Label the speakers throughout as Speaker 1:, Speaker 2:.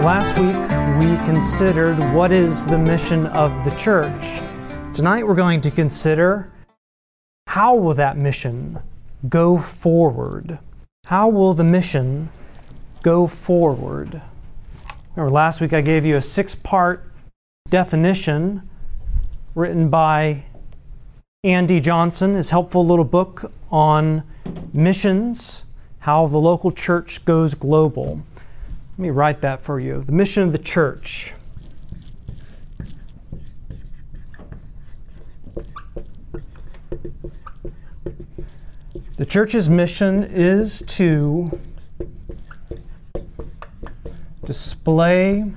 Speaker 1: So last week we considered what is the mission of the church. Tonight we're going to consider how will that mission go forward? How will the mission go forward? Remember last week I gave you a 6-part definition written by Andy Johnson, his helpful little book on missions, how the local church goes global. Let me write that for you. The mission of the church. The church's mission is to display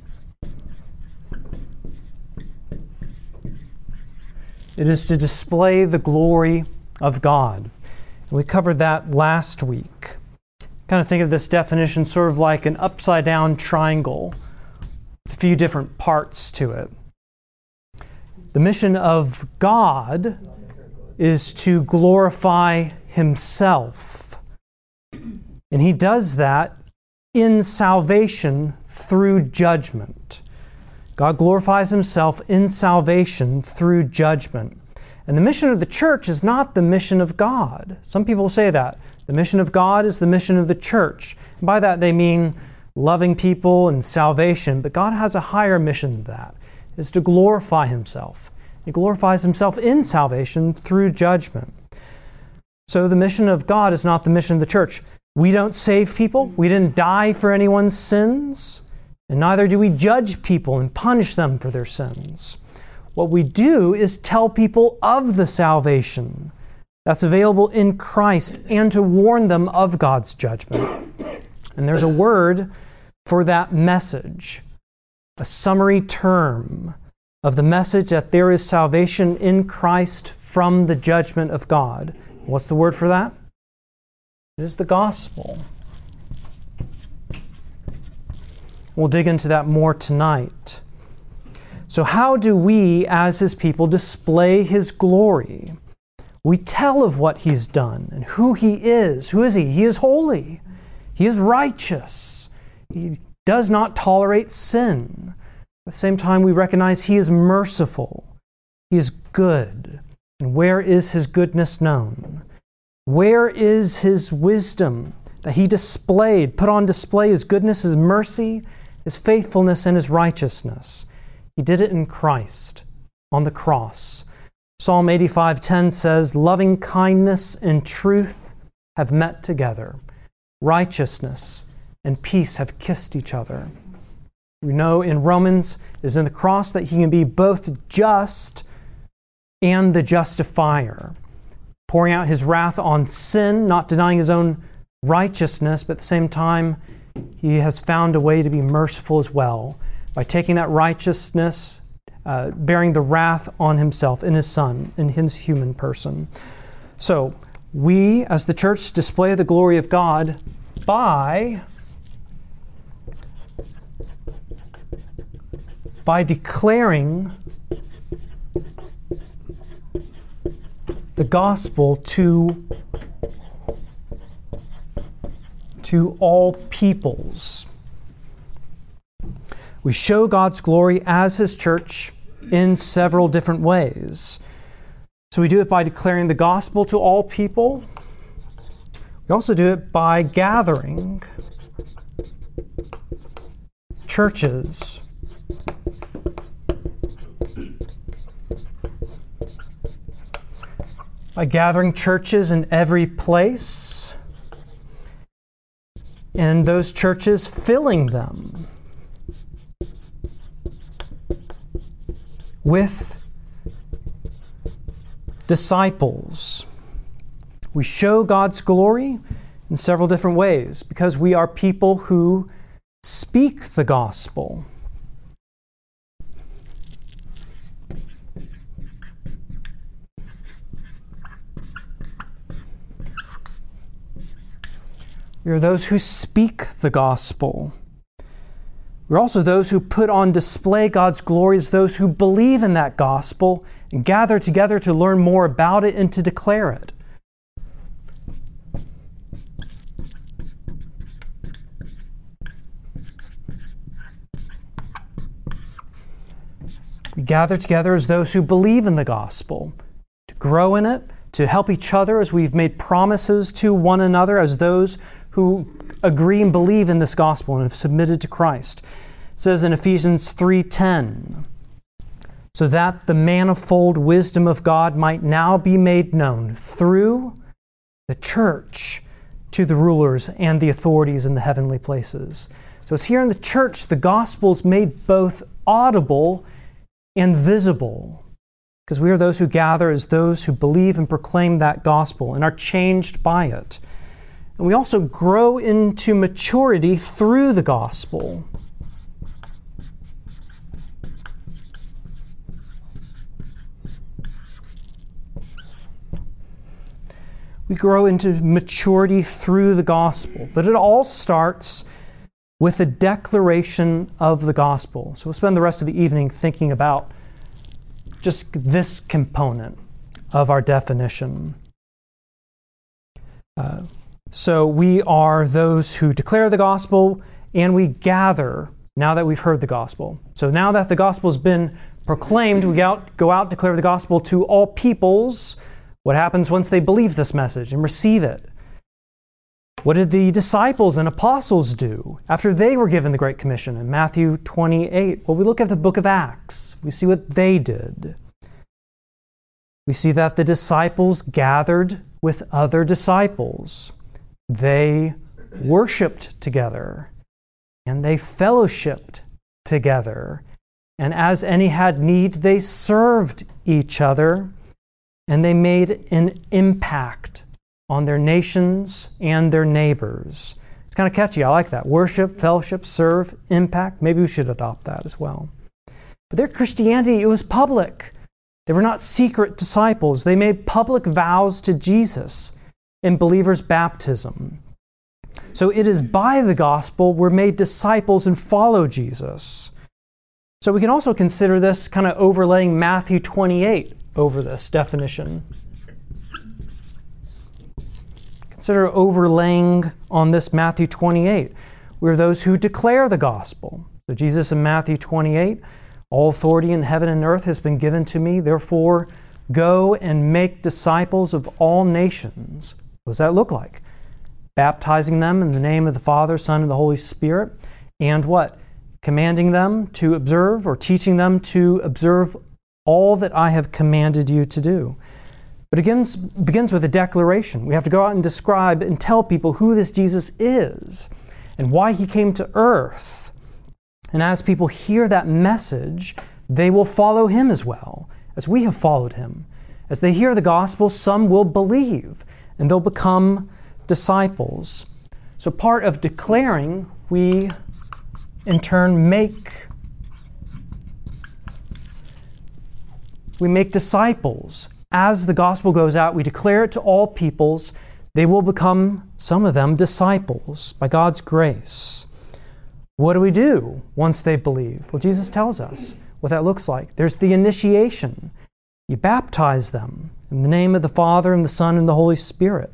Speaker 1: the glory of God. And we covered that last week. Kind of think of this definition sort of like an upside-down triangle with a few different parts to it. The mission of God is to glorify Himself. And He does that in salvation through judgment. God glorifies Himself in salvation through judgment. And the mission of the church is not the mission of God. Some people say that. The mission of God is the mission of the church. And by that they mean loving people and salvation. But God has a higher mission than that. It's to glorify Himself. He glorifies Himself in salvation through judgment. So the mission of God is not the mission of the church. We don't save people. We didn't die for anyone's sins. And neither do we judge people and punish them for their sins. What we do is tell people of the salvation that's available in Christ and to warn them of God's judgment. And there's a word for that message, a summary term of the message that there is salvation in Christ from the judgment of God. What's the word for that? It is the gospel. We'll dig into that more tonight. So how do we, as His people, display His glory? We tell of what He's done and who He is. Who is He? He is holy. He is righteous. He does not tolerate sin. At the same time, we recognize He is merciful. He is good. And where is His goodness known? Where is His wisdom that He displayed, put on display His goodness, His mercy, His faithfulness, and His righteousness? He did it in Christ on the cross. Psalm 85:10 says, "Loving kindness and truth have met together. Righteousness and peace have kissed each other." We know in Romans is in the cross that He can be both just and the justifier, pouring out His wrath on sin, not denying His own righteousness, but at the same time, He has found a way to be merciful as well by taking that righteousness, bearing the wrath on Himself in His Son, in His human person. So, we as the church display the glory of God by declaring the gospel to all peoples. We show God's glory as His church in several different ways. So we do it by declaring the gospel to all people. We also do it by gathering churches. By gathering churches in every place, and those churches filling them with disciples. We show God's glory in several different ways because we are people who speak the gospel. We are those who speak the gospel. We're also those who put on display God's glory as those who believe in that gospel and gather together to learn more about it and to declare it. We gather together as those who believe in the gospel, to grow in it, to help each other as we've made promises to one another as those who agree and believe in this gospel and have submitted to Christ. It says in Ephesians 3:10, so that the manifold wisdom of God might now be made known through the church to the rulers and the authorities in the heavenly places. So it's here in the church the gospel is made both audible and visible, because we are those who gather as those who believe and proclaim that gospel and are changed by it. And we also grow into maturity through the gospel. We grow into maturity through the gospel, but it all starts with the declaration of the gospel. So we'll spend the rest of the evening thinking about just this component of our definition. So we are those who declare the gospel, and we gather now that we've heard the gospel. So now that the gospel has been proclaimed, we go out, declare the gospel to all peoples. What happens once they believe this message and receive it? What did the disciples and apostles do after they were given the Great Commission in Matthew 28? Well, we look at the book of Acts. We see what they did. We see that the disciples gathered with other disciples. They worshiped together and they fellowshiped together. And as any had need, they served each other. And they made an impact on their nations and their neighbors. It's kind of catchy. I like that. Worship, fellowship, serve, impact. Maybe we should adopt that as well. But their Christianity, it was public. They were not secret disciples. They made public vows to Jesus in believers' baptism. So it is by the gospel we're made disciples and follow Jesus. So we can also consider this kind of overlaying Matthew 28 over this definition. Consider overlaying on this Matthew 28. We're those who declare the gospel. So Jesus in Matthew 28, all authority in heaven and earth has been given to me. Therefore, go and make disciples of all nations. What does that look like? Baptizing them in the name of the Father, Son, and the Holy Spirit. And what? Commanding them to observe, or teaching them to observe all that I have commanded you to do. But it begins with a declaration. We have to go out and describe and tell people who this Jesus is and why he came to earth. And as people hear that message, they will follow him as well, as we have followed him. As they hear the gospel, some will believe, and they'll become disciples. So part of declaring, we in turn make disciples. As the gospel goes out, we declare it to all peoples. They will become, some of them, disciples by God's grace. What do we do once they believe? Well, Jesus tells us what that looks like. There's the initiation. You baptize them in the name of the Father and the Son and the Holy Spirit.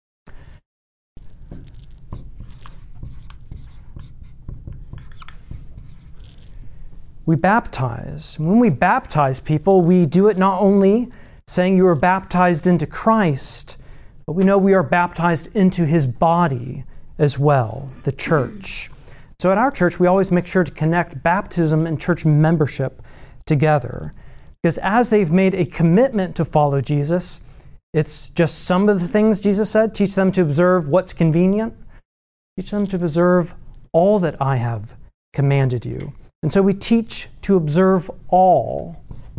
Speaker 1: We baptize. When we baptize people, we do it not only saying you are baptized into Christ, but we know we are baptized into his body as well, the church. So at our church, we always make sure to connect baptism and church membership together. Because as they've made a commitment to follow Jesus, it's just some of the things Jesus said. Teach them to observe what's convenient. Teach them to observe all that I have commanded you. And so we teach to observe all.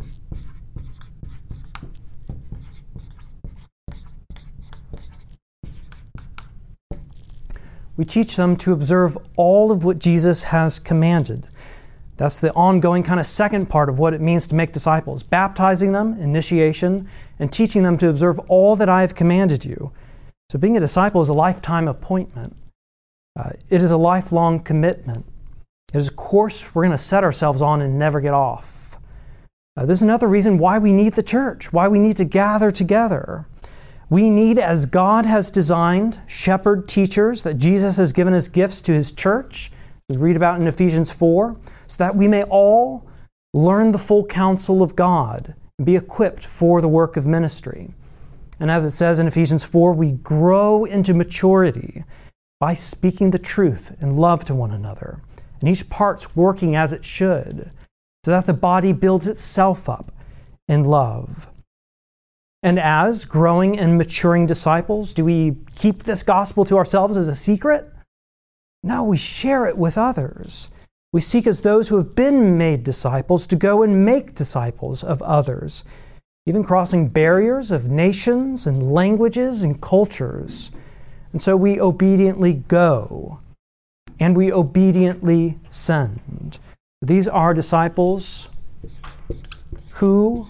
Speaker 1: We teach them to observe all of what Jesus has commanded. That's the ongoing kind of second part of what it means to make disciples. Baptizing them, initiation, and teaching them to observe all that I have commanded you. So being a disciple is a lifetime appointment. It is a lifelong commitment. It is a course we're going to set ourselves on and never get off. This is another reason why we need the church, why we need to gather together. We need, as God has designed, shepherd teachers that Jesus has given as gifts to his church. We read about in Ephesians 4, so that we may all learn the full counsel of God, and be equipped for the work of ministry. And as it says in Ephesians 4, we grow into maturity by speaking the truth in love to one another, and each part's working as it should, so that the body builds itself up in love. And as growing and maturing disciples, do we keep this gospel to ourselves as a secret? No, we share it with others. We seek as those who have been made disciples to go and make disciples of others, even crossing barriers of nations and languages and cultures. And so we obediently go, and we obediently send. These are disciples who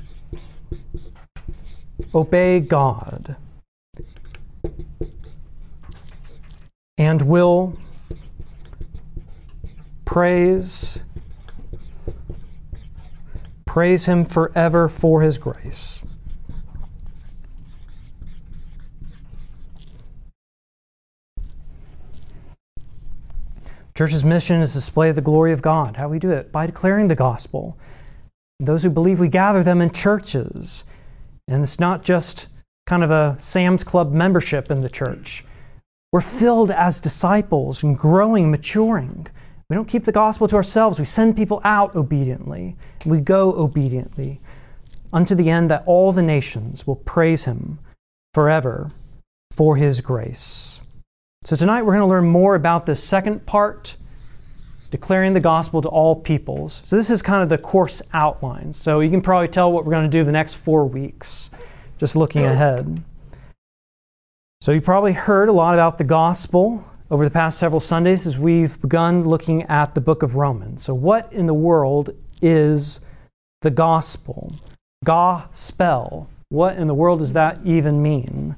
Speaker 1: obey God and will praise Him forever for His grace. Church's mission is to display the glory of God. How do we do it? By declaring the gospel. Those who believe, we gather them in churches. And it's not just kind of a Sam's Club membership in the church. We're filled as disciples and growing, maturing. We don't keep the gospel to ourselves. We send people out obediently. And we go obediently unto the end that all the nations will praise Him forever for His grace. So tonight we're going to learn more about the second part, declaring the gospel to all peoples. So this is kind of the course outline. So you can probably tell what we're going to do the next 4 weeks, just looking ahead. So you probably heard a lot about the gospel over the past several Sundays as we've begun looking at the book of Romans. So what in the world is the gospel? Gospel. What in the world does that even mean?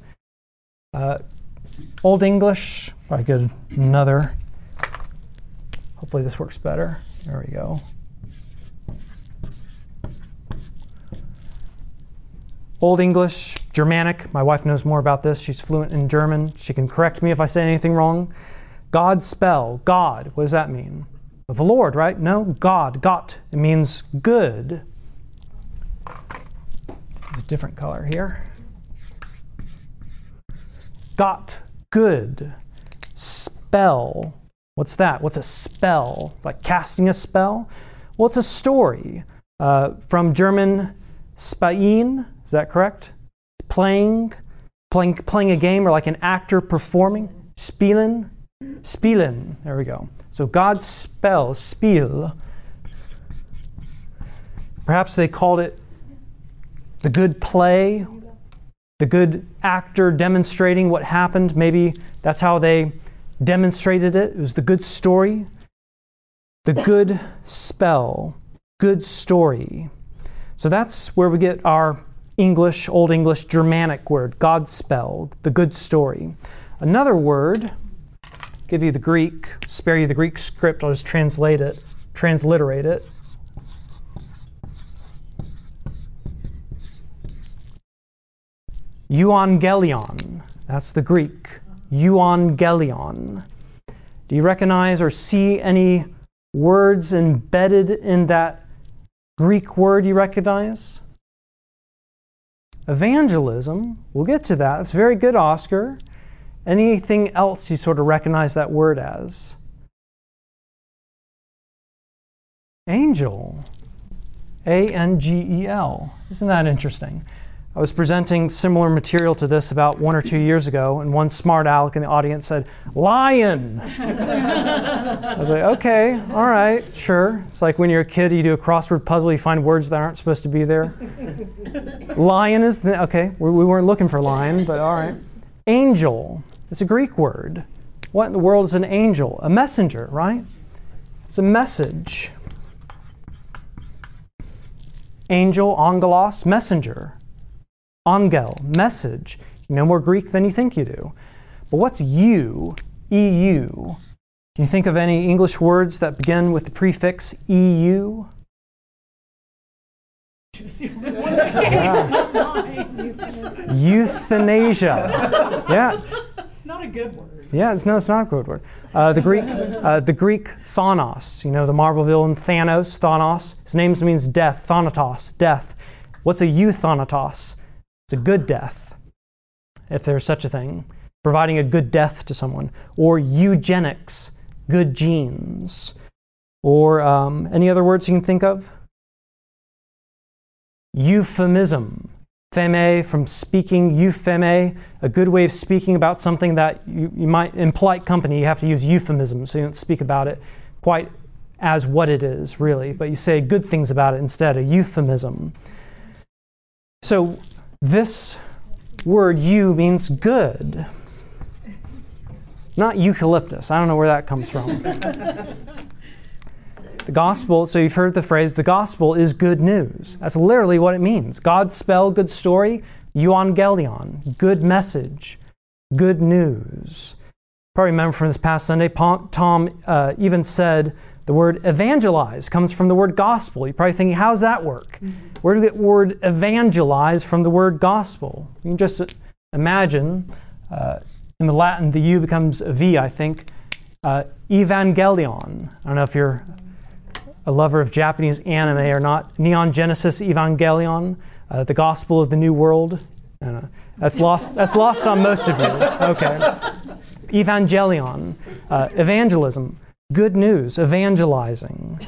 Speaker 1: Old English, I get another. Hopefully this works better. There we go. Old English, Germanic. My wife knows more about this. She's fluent in German. She can correct me if I say anything wrong. God spell. God. What does that mean? Of the Lord, right? No. God. Gott. It means good. There's a different color here. Gott. Good. Spell. What's that? What's a spell? Like casting a spell? Well, it's a story. From German spielen, is that correct? Playing a game, or like an actor performing. Spielen. There we go. So God's spell, spiel. Perhaps they called it the good play, the good actor demonstrating what happened. Maybe that's how they demonstrated it. It was the good story. The good spell. Good story. So that's where we get our English, Old English, Germanic word, Godspell, the good story. Another word, give you the Greek, spare you the Greek script, I'll just transliterate it. Euangelion, that's the Greek. Euangelion. Do you recognize or see any words embedded in that Greek word you recognize? Evangelism, we'll get to that. It's very good, Oscar. Anything else you sort of recognize that word as? Angel. A-N-G-E-L. Isn't that interesting? I was presenting similar material to this about 1 or 2 years ago, and one smart aleck in the audience said, lion! I was like, okay, all right, sure. It's like when you're a kid, you do a crossword puzzle, you find words that aren't supposed to be there. Lion is, okay, we weren't looking for lion, but all right. Angel, it's a Greek word. What in the world is an angel? A messenger, right? It's a message. Angel, angelos, messenger. Angel, message. You know more Greek than you think you do. But what's EU? EU. Can you think of any English words that begin with the prefix EU? Yeah. Euthanasia. Yeah.
Speaker 2: It's not a good word.
Speaker 1: Yeah, it's not a code word. The Greek Thanos, the Marvel villain Thanos, his name means death, Thanatos, death. What's a euthanatos? It's a good death, if there's such a thing, providing a good death to someone. Or eugenics, good genes. Or any other words you can think of? Euphemism. Pheme, from speaking, eupheme, a good way of speaking about something that you might, in polite company, you have to use euphemism, so you don't speak about it quite as what it is, really, but you say good things about it instead, a euphemism. So this word "eu" means good, not eucalyptus. I don't know where that comes from. The gospel, so you've heard the phrase, the gospel is good news. That's literally what it means. God spell, good story, euangelion, good message, good news. Probably remember from this past Sunday, Tom even said the word evangelize comes from the word gospel. You're probably thinking, how does that work? Where do we get the word evangelize from the word gospel? You can just imagine, in the Latin, the U becomes a V, I think. Evangelion. I don't know if you're a lover of Japanese anime or not. Neon Genesis Evangelion, the gospel of the new world. That's lost on most of you. Okay. Evangelion, evangelism, good news, evangelizing.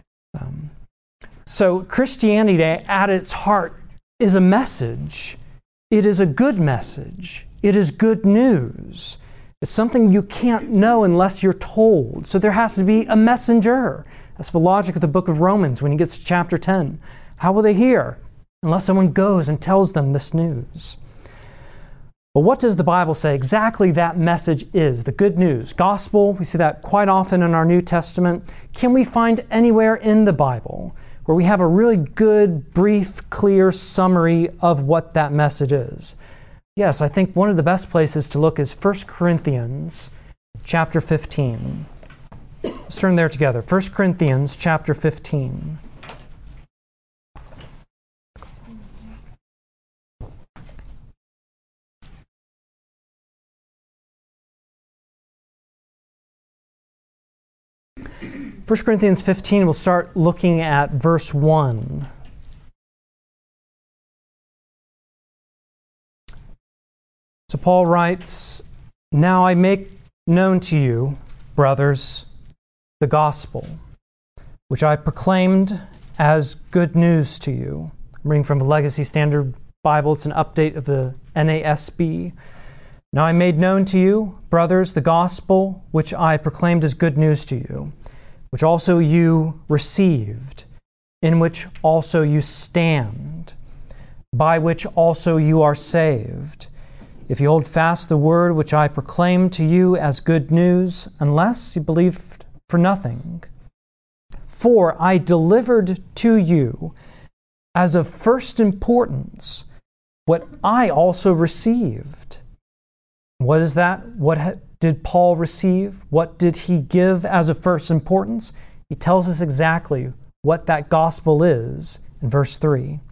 Speaker 1: So Christianity at its heart is a message. It is a good message. It is good news. It's something you can't know unless you're told. So there has to be a messenger. That's the logic of the book of Romans when he gets to chapter 10. How will they hear unless someone goes and tells them this news? But what does the Bible say exactly that message is? The good news. Gospel, we see that quite often in our New Testament. Can we find anywhere in the Bible where we have a really good, brief, clear summary of what that message is? Yes, I think one of the best places to look is 1 Corinthians chapter 15. Let's turn there together. 1 Corinthians chapter 15. First Corinthians 15, we'll start looking at verse 1. So Paul writes, "Now I make known to you, brothers, the gospel, which I proclaimed as good news to you." I'm reading from the Legacy Standard Bible. It's an update of the NASB. "Now I made known to you, brothers, the gospel, which I proclaimed as good news to you, which also you received, in which also you stand, by which also you are saved, if you hold fast the word which I proclaimed to you as good news, unless you believed for nothing. For I delivered to you as of first importance what I also received." What is that? What did Paul receive? What did he give as of first importance? He tells us exactly what that gospel is in verse 3.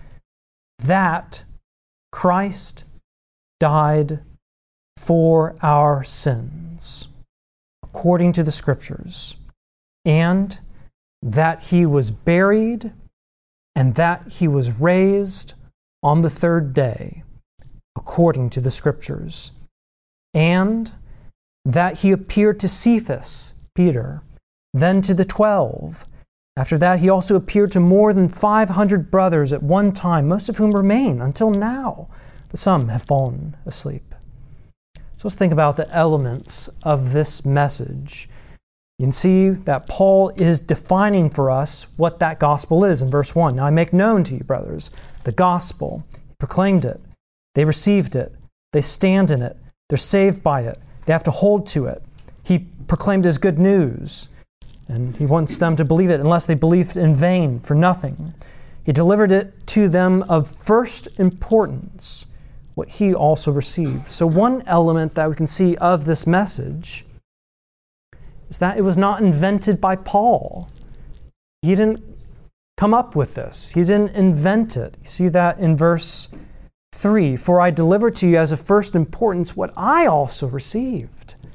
Speaker 1: That Christ died for our sins, according to the Scriptures, and that he was buried, and that he was raised on the third day, according to the Scriptures, and that he appeared to Cephas, Peter, then to the 12. After that, he also appeared to more than 500 brothers at one time, most of whom remain until now, but some have fallen asleep. So let's think about the elements of this message. You can see that Paul is defining for us what that gospel is in verse 1. "Now I make known to you, brothers, the gospel." He proclaimed it. They received it. They stand in it. They're saved by it. They have to hold to it. He proclaimed as good news, and he wants them to believe it unless they believed in vain for nothing. He delivered it to them of first importance, what he also received. So one element that we can see of this message is that it was not invented by Paul. He didn't come up with this. He didn't invent it. You see that in verse 3. "For I delivered to you as of first importance what I also received."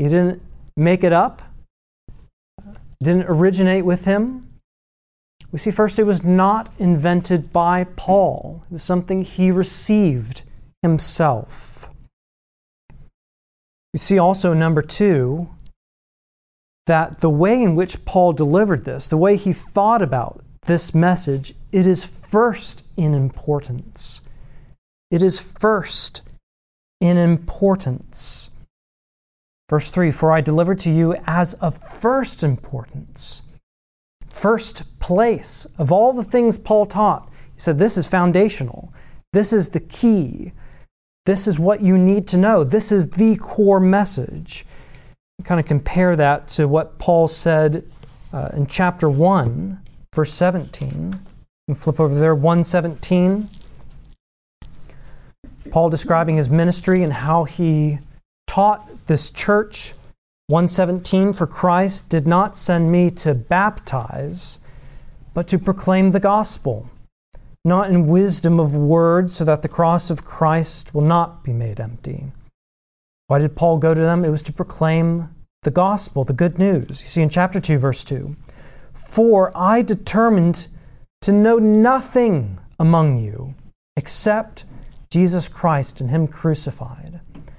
Speaker 1: He didn't make it up, didn't originate with him. We see first it was not invented by Paul. It was something he received himself. We see also, number two, that the way in which Paul delivered this, the way he thought about this message, it is first in importance. It is first in importance. Verse 3, for I delivered to you as of first importance. First place of all the things Paul taught. He said this is foundational. This is the key. This is what you need to know. This is the core message. You kind of compare that to what Paul said in chapter 1, verse 17. You can flip over there, 1:17. Paul describing his ministry and how he taught this church. 1:17, for Christ did not send me to baptize, but to proclaim the gospel, not in wisdom of words, so that the cross of Christ will not be made empty. Why did Paul go to them? It was to proclaim the gospel, the good news. You see in chapter 2, verse 2, for I determined to know nothing among you except Jesus Christ and Him crucified.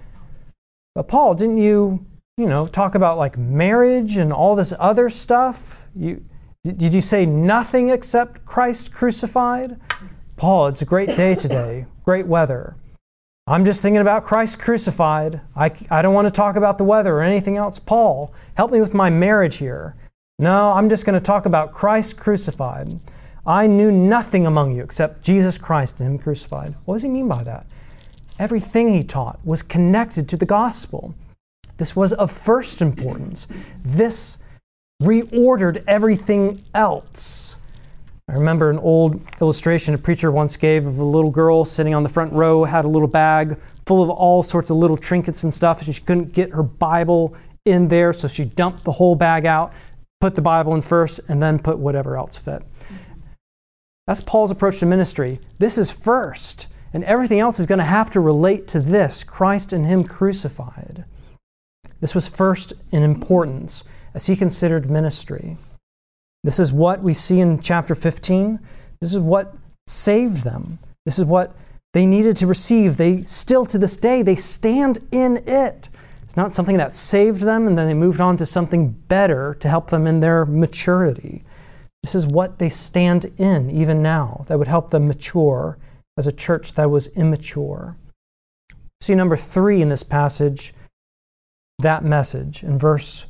Speaker 1: But Paul, didn't you talk about like marriage and all this other stuff? Did you say nothing except Christ crucified? Paul, it's a great day today, great weather. I'm just thinking about Christ crucified. I don't want to talk about the weather or anything else. Paul, help me with my marriage here. No, I'm just going to talk about Christ crucified. I knew nothing among you except Jesus Christ and Him crucified. What does he mean by that? Everything he taught was connected to the gospel. This was of first importance. This reordered everything else. I remember an old illustration a preacher once gave of a little girl sitting on the front row, had a little bag full of all sorts of little trinkets and stuff, and she couldn't get her Bible in there, so she dumped the whole bag out, put the Bible in first, and then put whatever else fit. That's Paul's approach to ministry. This is first, and everything else is going to have to relate to this, Christ and Him crucified. This was first in importance as he considered ministry. This is what we see in chapter 15. This is what saved them. This is what they needed to receive. They still, to this day, they stand in it. It's not something that saved them and then they moved on to something better to help them in their maturity. This is what they stand in even now that would help them mature as a church that was immature. See number 3 in this passage, that message in verse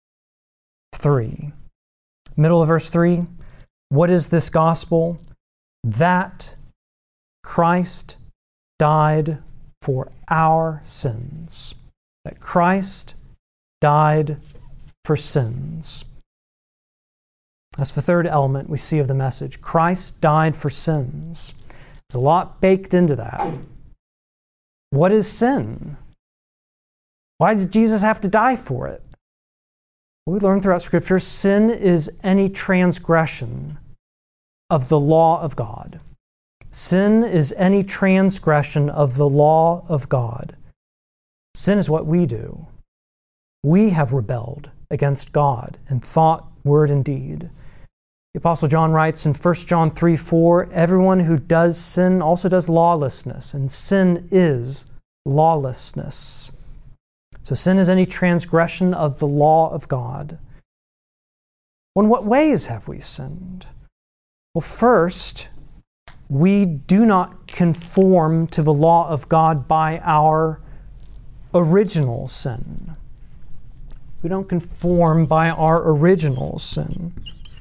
Speaker 1: 3. Middle of verse 3, what is this gospel? That Christ died for our sins. That Christ died for sins. That's the third element we see of the message. Christ died for sins. There's a lot baked into that. What is sin? Why did Jesus have to die for it? Well, we learn throughout Scripture, sin is any transgression of the law of God. Sin is any transgression of the law of God. Sin is what we do. We have rebelled against God in thought, word, and deed. The Apostle John writes in 1 John 3:4, everyone who does sin also does lawlessness, and sin is lawlessness. So sin is any transgression of the law of God. Well, in what ways have we sinned? Well, first, we do not conform to the law of God by our original sin. We don't conform by our original sin.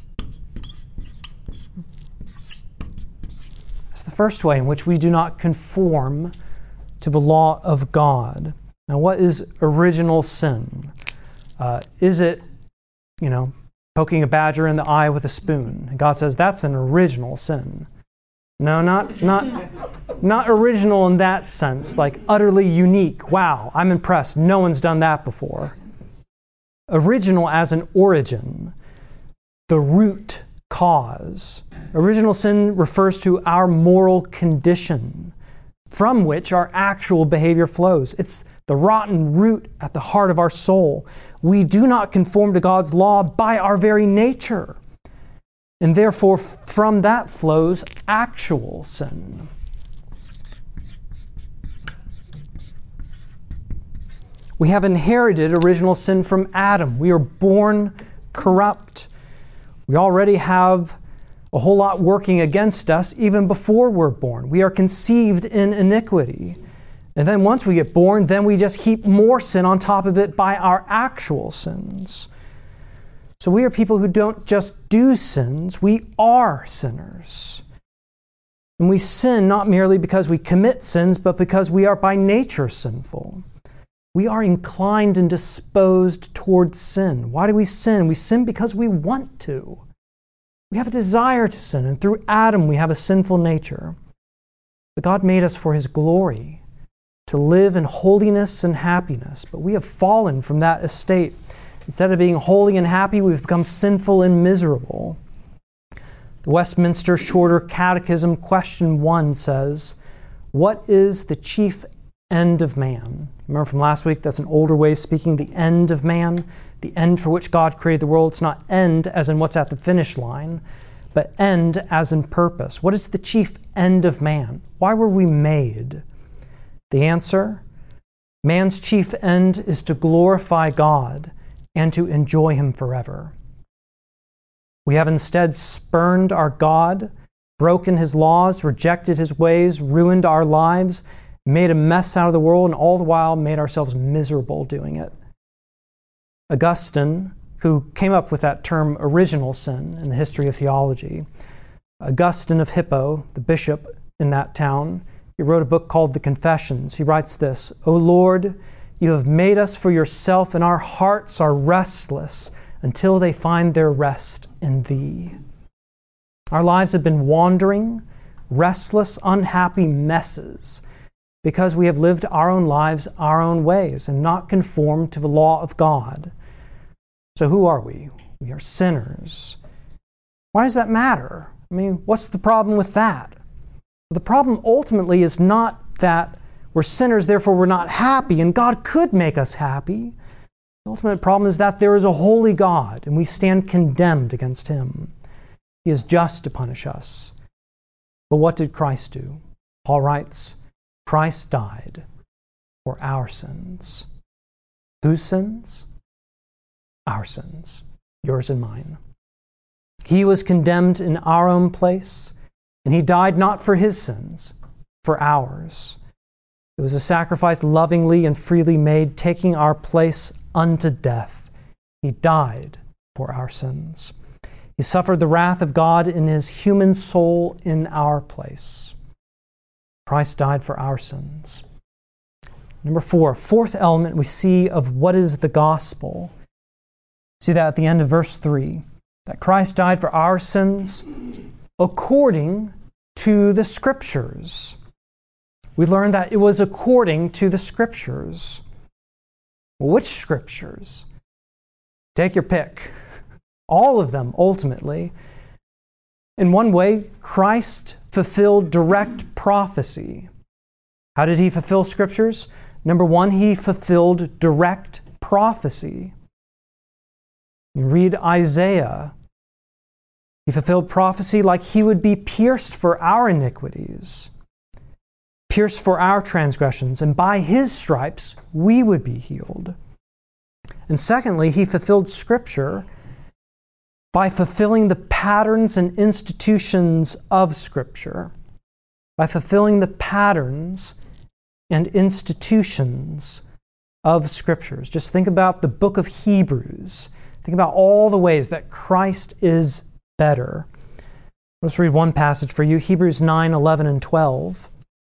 Speaker 1: That's the first way in which we do not conform to the law of God. Now, what is original sin? Is it, poking a badger in the eye with a spoon? And God says that's an original sin. No, not original in that sense, like utterly unique. Wow, I'm impressed. No one's done that before. Original as an origin, the root cause. Original sin refers to our moral condition from which our actual behavior flows. It's the rotten root at the heart of our soul. We do not conform to God's law by our very nature. And therefore, from that flows actual sin. We have inherited original sin from Adam. We are born corrupt. We already have a whole lot working against us even before we're born. We are conceived in iniquity. And then once we get born, then we just heap more sin on top of it by our actual sins. So we are people who don't just do sins, we are sinners. And we sin not merely because we commit sins, but because we are by nature sinful. We are inclined and disposed towards sin. Why do we sin? We sin because we want to. We have a desire to sin, and through Adam we have a sinful nature. But God made us for His glory, to live in holiness and happiness. But we have fallen from that estate. Instead of being holy and happy, we've become sinful and miserable. The Westminster Shorter Catechism, question 1 says, "What is the chief end of man?" Remember from last week, that's an older way of speaking, the end of man, the end for which God created the world. It's not end as in what's at the finish line, but end as in purpose. What is the chief end of man? Why were we made? The answer, man's chief end is to glorify God and to enjoy Him forever. We have instead spurned our God, broken His laws, rejected His ways, ruined our lives, made a mess out of the world, and all the while made ourselves miserable doing it. Augustine, who came up with that term original sin in the history of theology, Augustine of Hippo, the bishop in that town, he wrote a book called The Confessions. He writes this, "O Lord, you have made us for yourself, and our hearts are restless until they find their rest in Thee." Our lives have been wandering, restless, unhappy messes because we have lived our own lives our own ways and not conformed to the law of God. So who are we? We are sinners. Why does that matter? I mean, what's the problem with that? The problem ultimately is not that we're sinners, therefore we're not happy, and God could make us happy. The ultimate problem is that there is a holy God, and we stand condemned against Him. He is just to punish us. But what did Christ do? Paul writes, Christ died for our sins. Whose sins? Our sins, yours and mine. He was condemned in our own place, and He died not for His sins, for ours. It was a sacrifice lovingly and freely made, taking our place unto death. He died for our sins. He suffered the wrath of God in His human soul in our place. Christ died for our sins. Number 4, fourth element we see of what is the gospel. See that at the end of verse 3, that Christ died for our sins according to the Scriptures. We learned that it was according to the Scriptures. Which Scriptures? Take your pick. All of them, ultimately. In one way, Christ fulfilled direct prophecy. How did He fulfill Scriptures? Number 1, He fulfilled direct prophecy. You read Isaiah. He fulfilled prophecy like He would be pierced for our iniquities, pierced for our transgressions, and by His stripes we would be healed. And secondly, He fulfilled Scripture by fulfilling the patterns and institutions of Scripture. By fulfilling the patterns and institutions of Scriptures. Just think about the book of Hebrews. Think about all the ways that Christ is better. Let's read one passage for you, Hebrews 9, 11, and 12.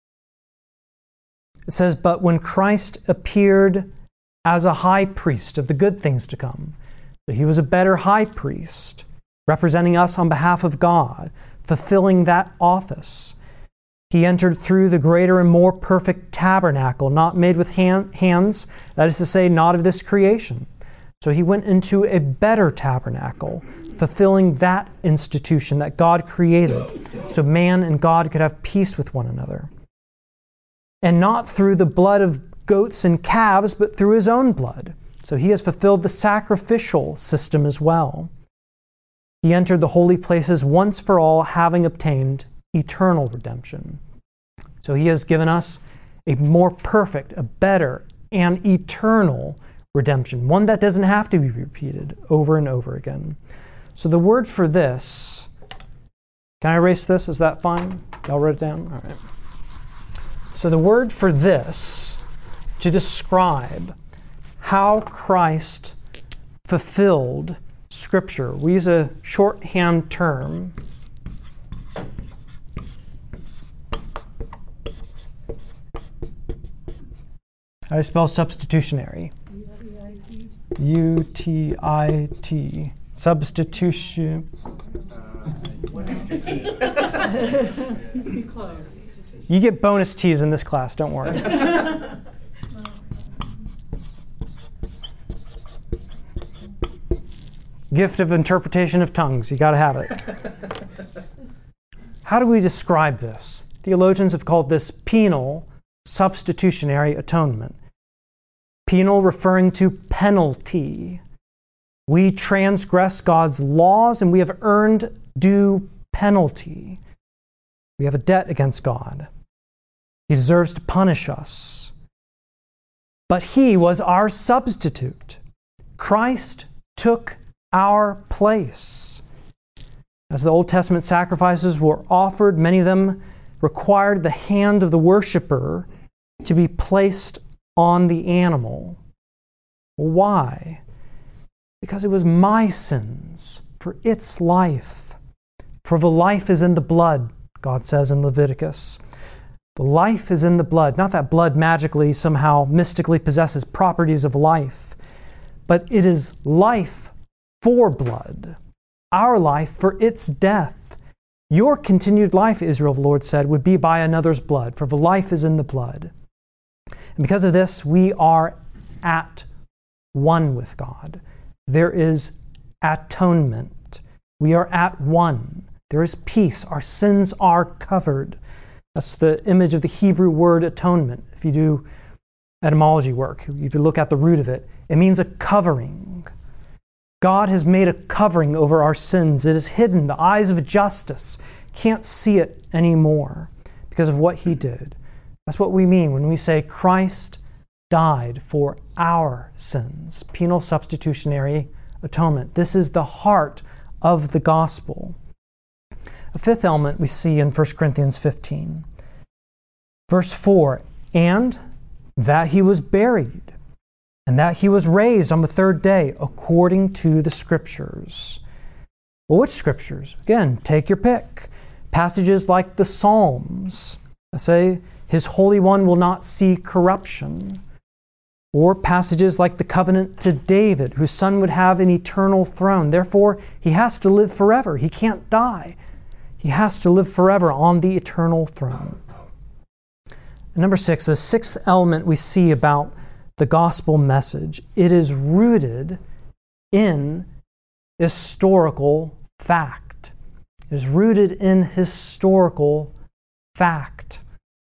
Speaker 1: It says, "But when Christ appeared as a high priest of the good things to come," so He was a better high priest, representing us on behalf of God, fulfilling that office. He entered through the greater and more perfect tabernacle, not made with hands, that is to say, not of this creation. So He went into a better tabernacle, fulfilling that institution that God created, so man and God could have peace with one another. And not through the blood of goats and calves, but through his own blood. So he has fulfilled the sacrificial system as well. He entered the holy places once for all, having obtained eternal redemption. So he has given us a more perfect, a better, and eternal redemption, one that doesn't have to be repeated over and over again. So the word for this, can I erase this? Is that fine? Y'all wrote it down? All right. So the word for this, to describe how Christ fulfilled Scripture, we use a shorthand term. How do you spell substitutionary? U-T-I-T. Substitution. You get bonus T's in this class, don't worry. Gift of interpretation of tongues. You got to have it. How do we describe this? Theologians have called this penal substitutionary atonement. Penal referring to penalty. We transgress God's laws and we have earned due penalty. We have a debt against God. He deserves to punish us. But he was our substitute. Christ took our place. As the Old Testament sacrifices were offered, many of them required the hand of the worshiper to be placed on the animal. Why? Because it was my sins for its life. For the life is in the blood, God says in Leviticus. The life is in the blood. Not that blood magically, somehow, mystically possesses properties of life, but it is life for blood. Our life for its death. Your continued life, Israel, the Lord said, would be by another's blood, for the life is in the blood. And because of this, we are at one with God. There is atonement. We are at one. There is peace. Our sins are covered. That's the image of the Hebrew word atonement. If you do etymology work, if you look at the root of it, it means a covering. God has made a covering over our sins. It is hidden. The eyes of justice can't see it anymore because of what he did. That's what we mean when we say Christ died for our sins. Penal substitutionary atonement. This is the heart of the gospel. A fifth element we see in 1 Corinthians 15. Verse 4, and that he was buried, and that he was raised on the third day, according to the Scriptures. Well, which Scriptures? Again, take your pick. Passages like the Psalms that say, his Holy One will not see corruption. Or passages like the covenant to David, whose son would have an eternal throne. Therefore, he has to live forever. He can't die. He has to live forever on the eternal throne. And number 6, the sixth element we see about the gospel message. It is rooted in historical fact. It is rooted in historical fact.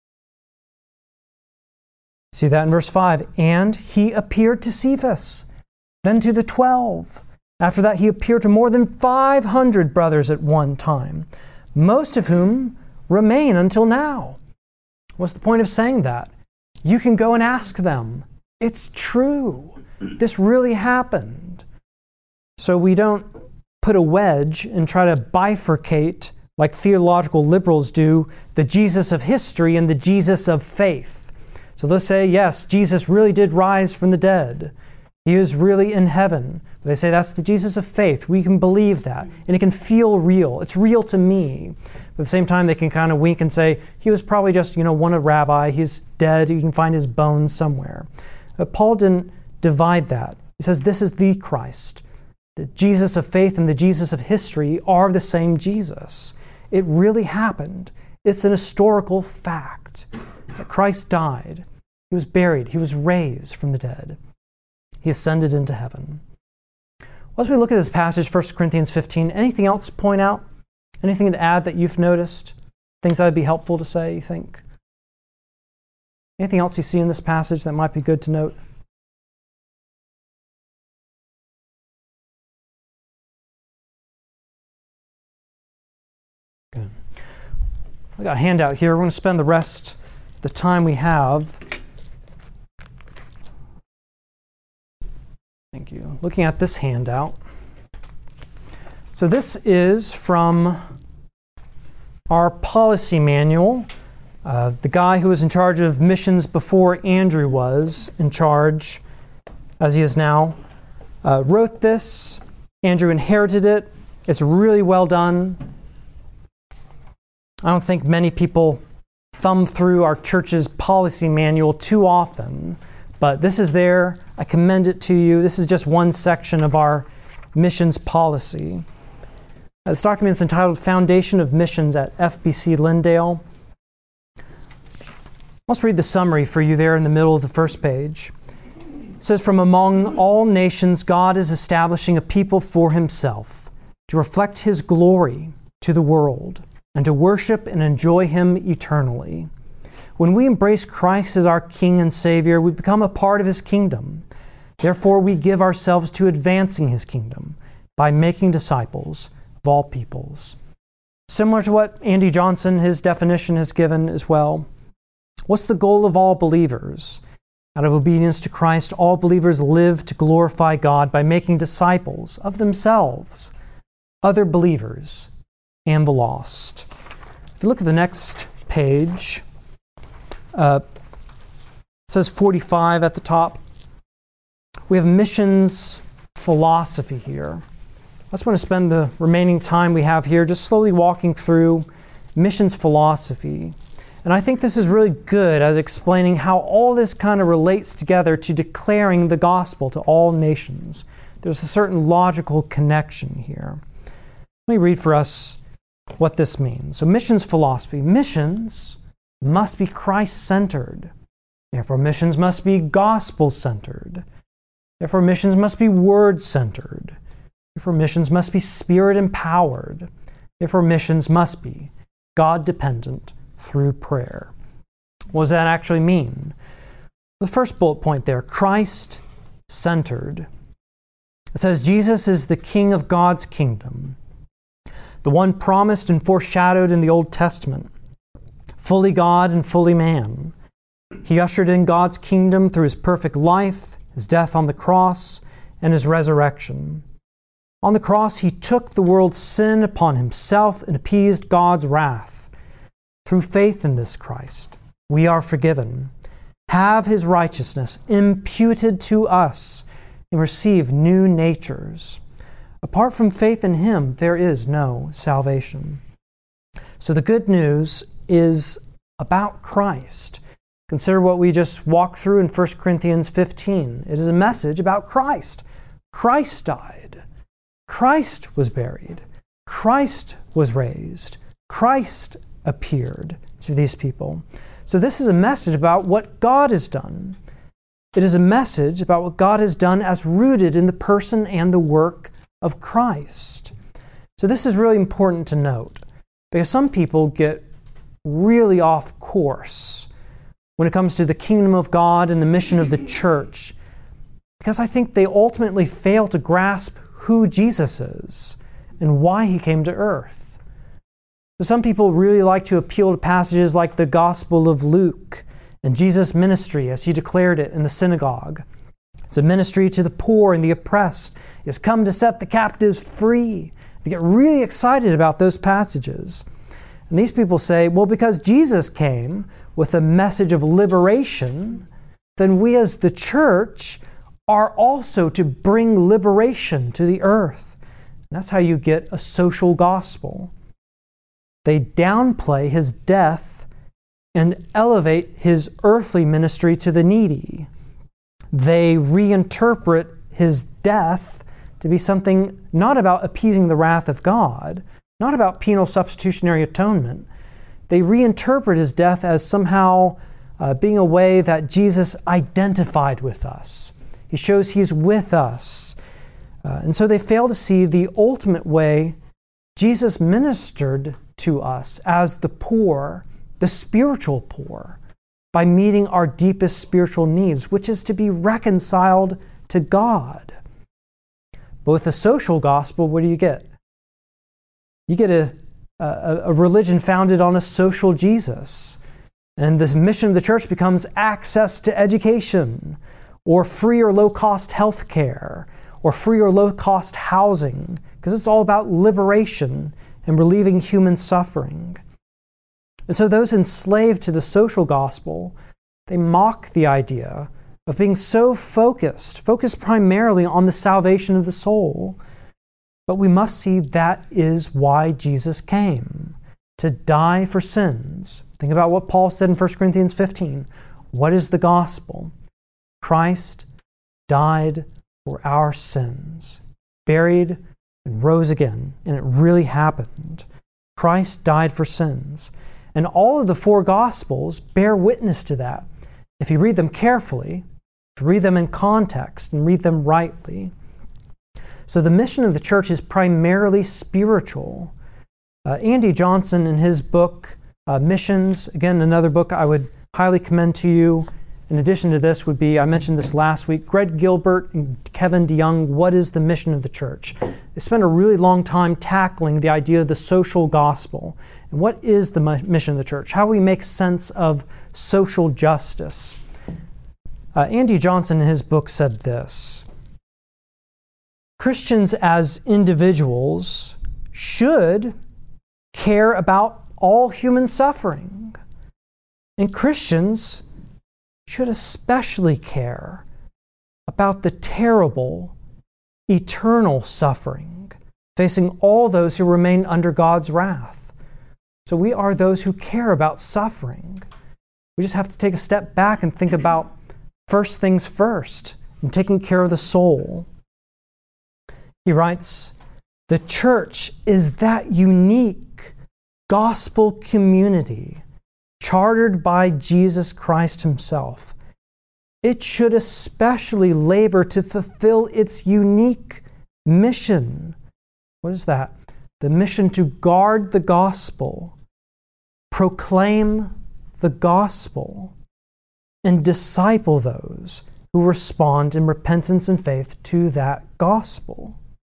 Speaker 1: See that in verse 5. And he appeared to Cephas, then to the 12. After that, he appeared to more than 500 brothers at one time, most of whom remain until now. What's the point of saying that? You can go and ask them. It's true. This really happened. So we don't put a wedge and try to bifurcate, like theological liberals do, the Jesus of history and the Jesus of faith. So they'll say, yes, Jesus really did rise from the dead. He is really in heaven. They say that's the Jesus of faith. We can believe that. And it can feel real. It's real to me. But at the same time, they can kind of wink and say, he was probably just, one a rabbi. He's dead. You can find his bones somewhere. But Paul didn't divide that. He says this is the Christ. The Jesus of faith and the Jesus of history are the same Jesus. It really happened. It's an historical fact that Christ died. He was buried. He was raised from the dead. He ascended into heaven. Well, as we look at this passage, 1 Corinthians 15, anything else to point out? Anything to add that you've noticed? Things that would be helpful to say, you think? Anything else you see in this passage that might be good to note? Good. I got a handout here. We're going to spend the rest of the time we have. Thank you. Looking at this handout. So this is from our policy manual. The guy who was in charge of missions before Andrew was in charge, as he is now, wrote this. Andrew inherited it. It's really well done. I don't think many people thumb through our church's policy manual too often, but this is there. I commend it to you. This is just one section of our missions policy. This document is entitled Foundation of Missions at FBC Lindale. Let's read the summary for you there in the middle of the first page. It says, "From among all nations, God is establishing a people for himself to reflect his glory to the world and to worship and enjoy him eternally. When we embrace Christ as our King and Savior, we become a part of his kingdom. Therefore, we give ourselves to advancing his kingdom by making disciples of all peoples." Similar to what Andy Johnson, his definition, has given as well. What's the goal of all believers? Out of obedience to Christ, all believers live to glorify God by making disciples of themselves, other believers, and the lost. If you look at the next page, it says 45 at the top. We have missions philosophy here. I just want to spend the remaining time we have here just slowly walking through missions philosophy. And I think this is really good as explaining how all this kind of relates together to declaring the gospel to all nations. There's a certain logical connection here. Let me read for us what this means. So missions philosophy. Missions must be Christ-centered. Therefore, missions must be gospel-centered. Therefore, missions must be word-centered. Therefore, missions must be spirit-empowered. Therefore, missions must be God-dependent through prayer. What does that actually mean? The first bullet point there, Christ-centered. It says Jesus is the King of God's kingdom, the one promised and foreshadowed in the Old Testament, fully God and fully man. He ushered in God's kingdom through his perfect life, his death on the cross, and his resurrection. On the cross, he took the world's sin upon himself and appeased God's wrath. Through faith in this Christ, we are forgiven, have his righteousness imputed to us, and receive new natures. Apart from faith in him, there is no salvation. So the good news is about Christ. Consider what we just walked through in 1 Corinthians 15. It is a message about Christ. Christ died. Christ was buried. Christ was raised. Christ appeared to these people. So this is a message about what God has done. It is a message about what God has done as rooted in the person and the work of Christ. So this is really important to note because some people get really off course when it comes to the kingdom of God and the mission of the church because I think they ultimately fail to grasp who Jesus is and why he came to earth. So some people really like to appeal to passages like the Gospel of Luke and Jesus' ministry as he declared it in the synagogue. It's a ministry to the poor and the oppressed. He has come to set the captives free. They get really excited about those passages. And these people say, well, because Jesus came with a message of liberation, then we as the church are also to bring liberation to the earth. And that's how you get a social gospel. They downplay his death and elevate his earthly ministry to the needy. They reinterpret his death to be something not about appeasing the wrath of God, not about penal substitutionary atonement. They reinterpret his death as somehow being a way that Jesus identified with us. He shows he's with us. And so they fail to see the ultimate way Jesus ministered to us as the poor, the spiritual poor, by meeting our deepest spiritual needs, which is to be reconciled to God. But with the social gospel, what do you get? You get a religion founded on a social Jesus. And the mission of the church becomes access to education, or free or low-cost health care, or free or low-cost housing, because it's all about liberation and relieving human suffering. And so those enslaved to the social gospel, they mock the idea of being so focused primarily on the salvation of the soul. But we must see that is why Jesus came, to die for sins. Think about what Paul said in 1 Corinthians 15. What is the gospel? Christ died for our sins, buried and rose again. And it really happened. Christ died for sins. And all of the four Gospels bear witness to that. If you read them carefully, if you read them in context and read them rightly. So the mission of the church is primarily spiritual. Andy Johnson, in his book, Missions, again, another book I would highly commend to you. In addition to this would be, I mentioned this last week, Greg Gilbert and Kevin DeYoung, What is the Mission of the Church? They spent a really long time tackling the idea of the social gospel. And what is the mission of the church? How we make sense of social justice. Andy Johnson in his book said this: Christians as individuals should care about all human suffering. And Christians should especially care about the terrible, eternal suffering facing all those who remain under God's wrath. So we are those who care about suffering. We just have to take a step back and think about first things first and taking care of the soul. He writes, the church is that unique gospel community chartered by Jesus Christ himself. It should especially labor to fulfill its unique mission. What is that? The mission to guard the gospel, proclaim the gospel, and disciple those who respond in repentance and faith to that gospel.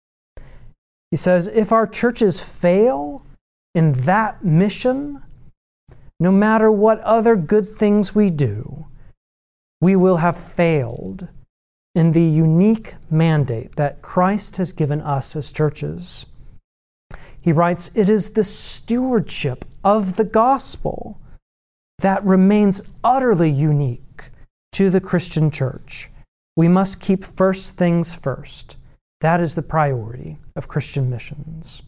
Speaker 1: He says, if our churches fail in that mission, no matter what other good things we do, we will have failed in the unique mandate that Christ has given us as churches. He writes, it is the stewardship of the gospel that remains utterly unique to the Christian church. We must keep first things first. That is the priority of Christian missions.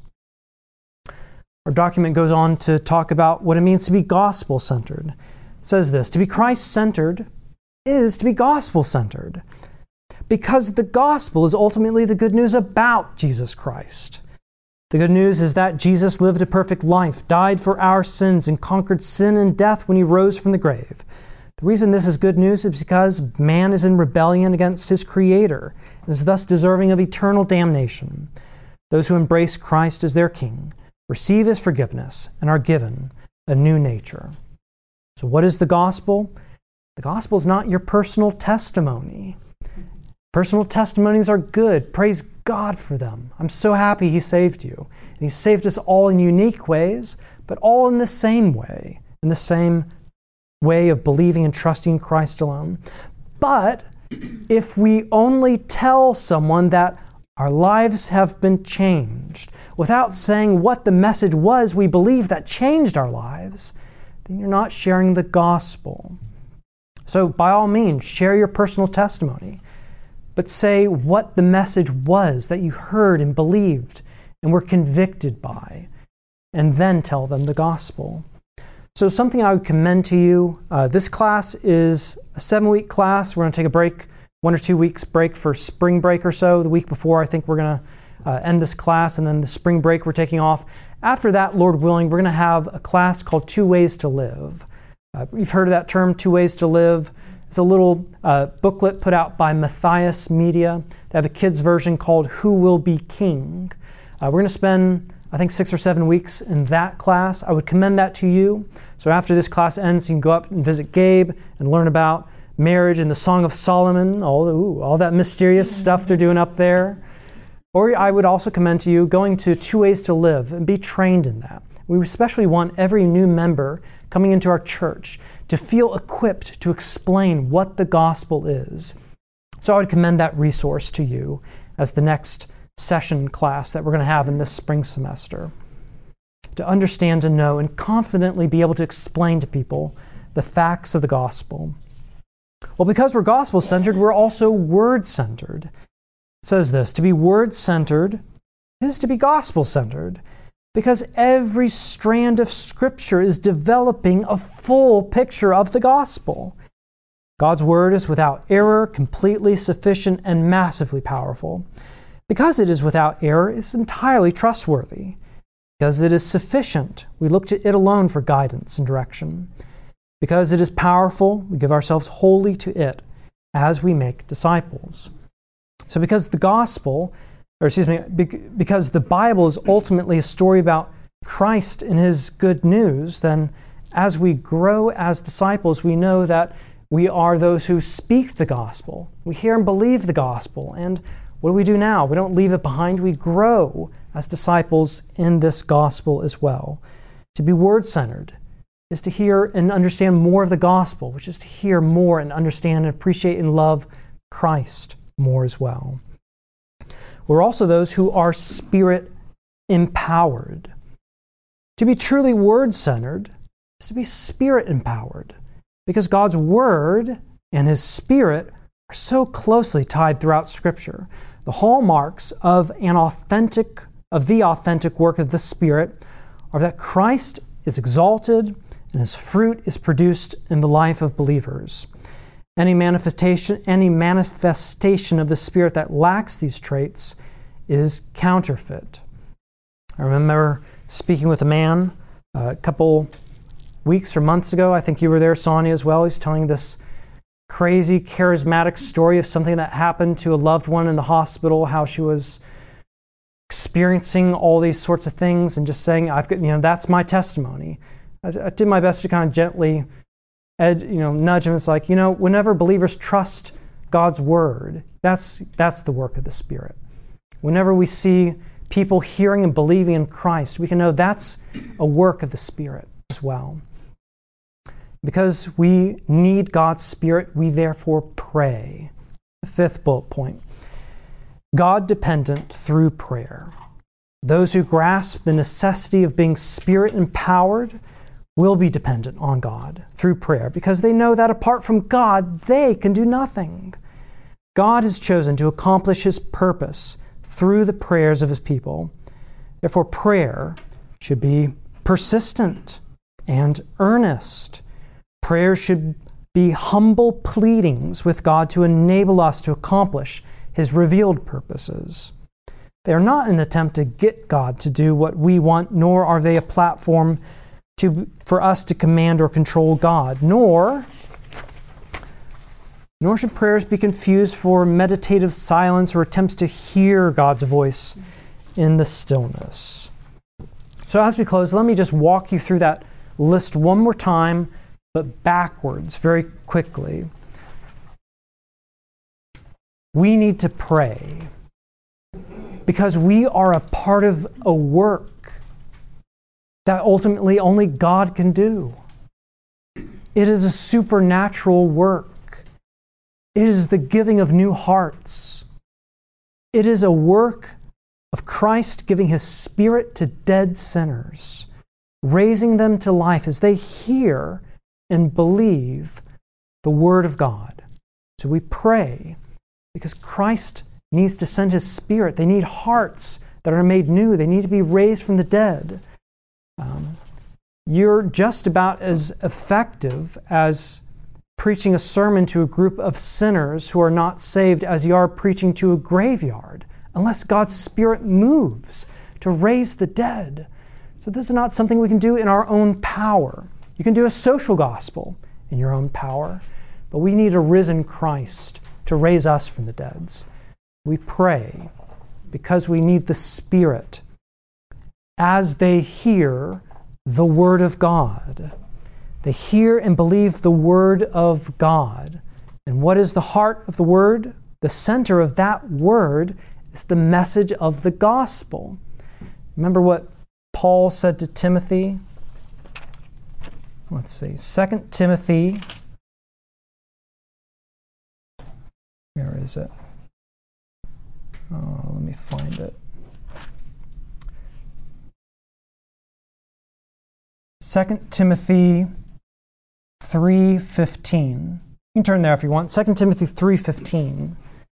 Speaker 1: Our document goes on to talk about what it means to be gospel-centered. It says this: to be Christ-centered is to be gospel-centered, because the gospel is ultimately the good news about Jesus Christ. The good news is that Jesus lived a perfect life, died for our sins, and conquered sin and death when he rose from the grave. The reason this is good news is because man is in rebellion against his Creator and is thus deserving of eternal damnation. Those who embrace Christ as their King receive his forgiveness and are given a new nature. So what is the gospel? The gospel is not your personal testimony. Personal testimonies are good. Praise God for them. I'm so happy he saved you. And he saved us all in unique ways, but all in the same way, in the same way of believing and trusting Christ alone. But if we only tell someone that our lives have been changed without saying what the message was we believe that changed our lives, then you're not sharing the gospel. So by all means, share your personal testimony, but say what the message was that you heard and believed and were convicted by, and then tell them the gospel. So something I would commend to you, this class is a 7-week class. We're going to take a break, 1 or 2 weeks break for spring break or so. The week before, I think we're going to end this class, and then the spring break we're taking off. After that, Lord willing, we're going to have a class called 2 Ways to Live. You've heard of that term, 2 Ways to Live. It's a little booklet put out by Matthias Media. They have a kids version called Who Will Be King. We're going to spend I think 6 or 7 weeks in that class. I would commend that to you. So after this class ends, you can go up and visit Gabe and learn about marriage and the Song of Solomon, all that mysterious stuff they're doing up there. Or I would also commend to you going to 2 Ways to Live and be trained in that. We especially want every new member coming into our church to feel equipped to explain what the gospel is. So I would commend that resource to you as the next session class that we're going to have in this spring semester. To understand, to know, and confidently be able to explain to people the facts of the gospel. Well, because we're gospel-centered, we're also word-centered. It says this, to be word-centered is to be gospel-centered, because every strand of Scripture is developing a full picture of the gospel. God's word is without error, completely sufficient, and massively powerful. Because it is without error, it's entirely trustworthy. Because it is sufficient, we look to it alone for guidance and direction. Because it is powerful, we give ourselves wholly to it as we make disciples. So because the because the Bible is ultimately a story about Christ and His good news, then as we grow as disciples, we know that we are those who speak the gospel. We hear and believe the gospel. And what do we do now? We don't leave it behind. We grow as disciples in this gospel as well. To be word-centered is to hear and understand more of the gospel, which is to hear more and understand and appreciate and love Christ more as well. We're also those who are Spirit-empowered. To be truly word-centered is to be Spirit-empowered, because God's Word and His Spirit are so closely tied throughout Scripture. The hallmarks of the authentic work of the Spirit are that Christ is exalted and His fruit is produced in the life of believers. Any manifestation of the Spirit that lacks these traits is counterfeit. I remember speaking with a man a couple weeks or months ago. I think you were there, Sonia, as well. He's telling this crazy, charismatic story of something that happened to a loved one in the hospital, how she was experiencing all these sorts of things and just saying, that's my testimony. I did my best to kind of gently nudge him. It's like, whenever believers trust God's Word, that's the work of the Spirit. Whenever we see people hearing and believing in Christ, we can know that's a work of the Spirit as well. Because we need God's Spirit, we therefore pray. The 5th bullet point. God-dependent through prayer. Those who grasp the necessity of being Spirit-empowered will be dependent on God through prayer, because they know that apart from God, they can do nothing. God has chosen to accomplish His purpose through the prayers of His people. Therefore, prayer should be persistent and earnest. Prayer should be humble pleadings with God to enable us to accomplish His revealed purposes. They are not an attempt to get God to do what we want, nor are they a platform for us to command or control God, nor should prayers be confused for meditative silence or attempts to hear God's voice in the stillness. So as we close, let me just walk you through that list one more time, but backwards very quickly. We need to pray because we are a part of a work that ultimately only God can do. It is a supernatural work. It is the giving of new hearts. It is a work of Christ giving His Spirit to dead sinners, raising them to life as they hear and believe the Word of God. So we pray because Christ needs to send His Spirit. They need hearts that are made new. They need to be raised from the dead. You're just about as effective as preaching a sermon to a group of sinners who are not saved as you are preaching to a graveyard, unless God's Spirit moves to raise the dead. So this is not something we can do in our own power. You can do a social gospel in your own power, but we need a risen Christ to raise us from the dead. We pray because we need the Spirit as they hear the Word of God. They hear and believe the Word of God. And what is the heart of the Word? The center of that Word is the message of the gospel. Remember what Paul said to Timothy? Let's see, 2 Timothy. Where is it? Let me find it. 2 Timothy 3:15. You can turn there if you want. 2 Timothy 3:15.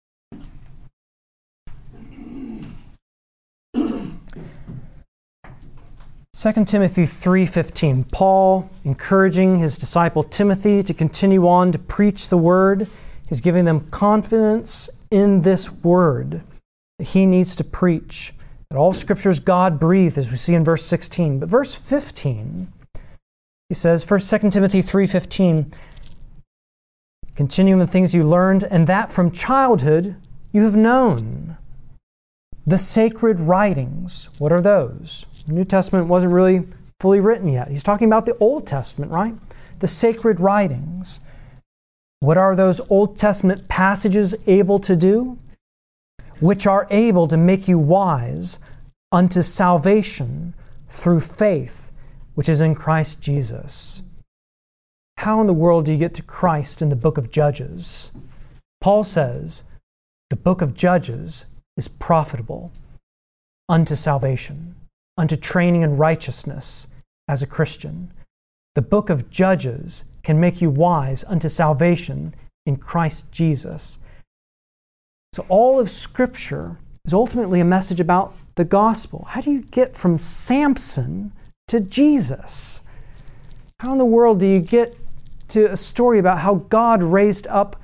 Speaker 1: Second Timothy 3:15. Paul encouraging his disciple Timothy to continue on to preach the word. He's giving them confidence in this word that he needs to preach. That all Scripture is God-breathed, as we see in verse 16. But verse 15, he says, 2 Timothy 3:15, continuing the things you learned, and that from childhood you have known. The sacred writings, what are those? The New Testament wasn't really fully written yet. He's talking about the Old Testament, right? The sacred writings. What are those Old Testament passages able to do? Which are able to make you wise unto salvation through faith, which is in Christ Jesus. How in the world do you get to Christ in the book of Judges? Paul says the book of Judges is profitable unto salvation, unto training in righteousness as a Christian. The book of Judges can make you wise unto salvation in Christ Jesus. So all of Scripture is ultimately a message about the gospel. How do you get from Samson to Jesus? How in the world do you get to a story about how God raised up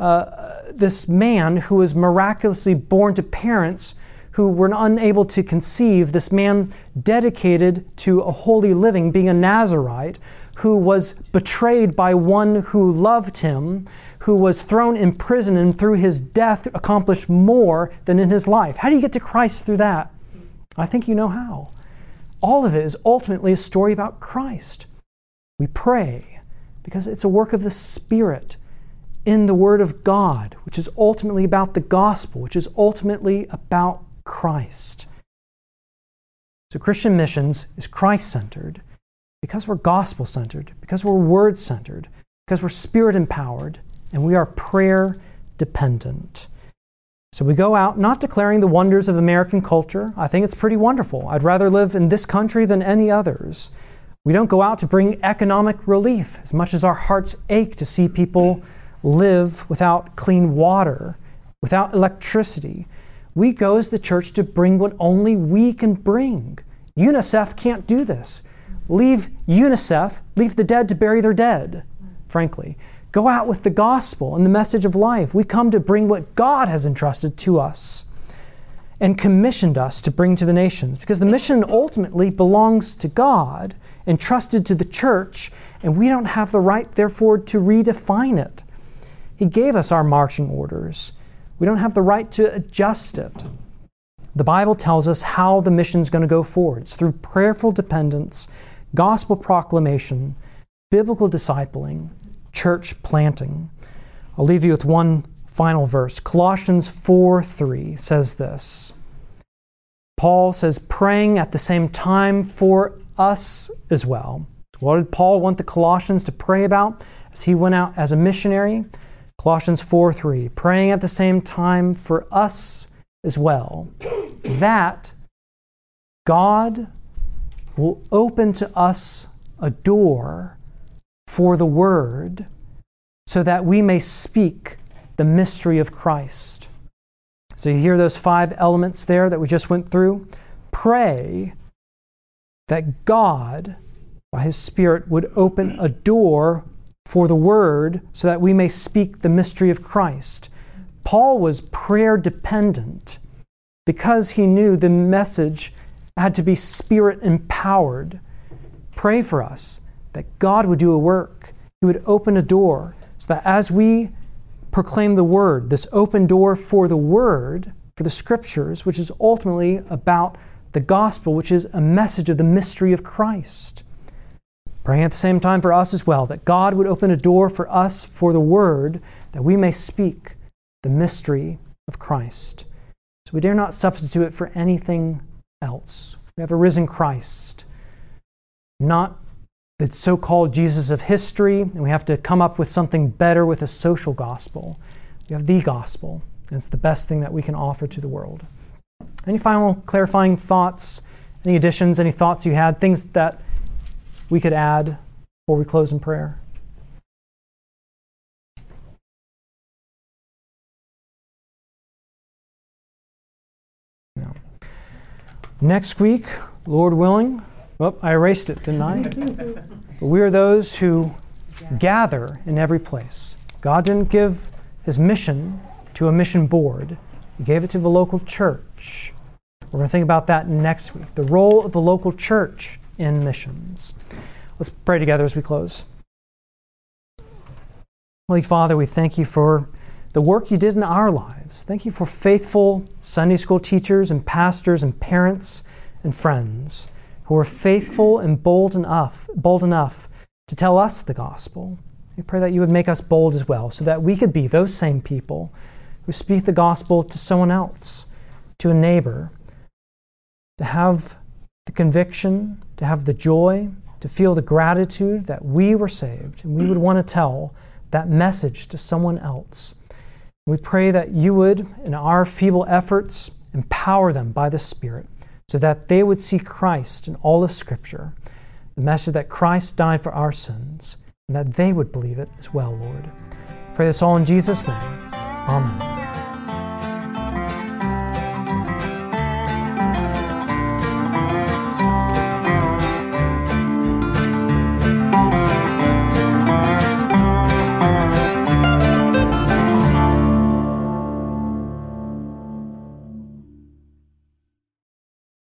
Speaker 1: this man who was miraculously born to parents who were unable to conceive, this man dedicated to a holy living, being a Nazirite, who was betrayed by one who loved him, who was thrown in prison and through his death accomplished more than in his life. How do you get to Christ through that? I think you know how. All of it is ultimately a story about Christ. We pray because it's a work of the Spirit in the Word of God, which is ultimately about the gospel, which is ultimately about Christ. So Christian missions is Christ-centered because we're gospel-centered, because we're word-centered, because we're Spirit-empowered, and we are prayer-dependent. So we go out not declaring the wonders of American culture. I think it's pretty wonderful. I'd rather live in this country than any others. We don't go out to bring economic relief as much as our hearts ache to see people live without clean water, without electricity. We go as the church to bring what only we can bring. UNICEF can't do this. Leave UNICEF, leave the dead to bury their dead, frankly. Go out with the gospel and the message of life. We come to bring what God has entrusted to us and commissioned us to bring to the nations, because the mission ultimately belongs to God, entrusted to the church, and we don't have the right, therefore, to redefine it. He gave us our marching orders. We don't have the right to adjust it. The Bible tells us how the mission is going to go forward. It's through prayerful dependence, gospel proclamation, biblical discipling, church planting. I'll leave you with one final verse. Colossians 4:3 says this. Paul says, praying at the same time for us as well. What did Paul want the Colossians to pray about as he went out as a missionary? Colossians 4:3, praying at the same time for us as well, that God will open to us a door for the word so that we may speak the mystery of Christ. So you hear those 5 elements there that we just went through. Pray that God, by His Spirit, would open a door for the word so that we may speak the mystery of Christ. Paul was prayer dependent because he knew the message had to be Spirit empowered. Pray for us that God would do a work. He would open a door so that as we proclaim the word, this open door for the word, for the Scriptures, which is ultimately about the gospel, which is a message of the mystery of Christ. Praying at the same time for us as well, that God would open a door for us for the word, that we may speak the mystery of Christ. So we dare not substitute it for anything else. We have a risen Christ, not the so-called Jesus of history, and we have to come up with something better with a social gospel. We have the gospel, and it's the best thing that we can offer to the world. Any final clarifying thoughts, any additions, any thoughts you had, things that we could add before we close in prayer? No. Next week, Lord willing, I erased it, didn't I? But we are those who gather in every place. God didn't give his mission to a mission board. He gave it to the local church. We're going to think about that next week. The role of the local church in missions. Let's pray together as we close. Holy Father, we thank you for the work you did in our lives. Thank you for faithful Sunday school teachers and pastors and parents and friends who are faithful and bold enough to tell us the gospel. We pray that you would make us bold as well, so that we could be those same people who speak the gospel to someone else, to a neighbor, to have the conviction, to have the joy, to feel the gratitude that we were saved, and we would want to tell that message to someone else. We pray that you would, in our feeble efforts, empower them by the Spirit, so that they would see Christ in all of Scripture, the message that Christ died for our sins, and that they would believe it as well, Lord. Pray this all in Jesus' name. Amen.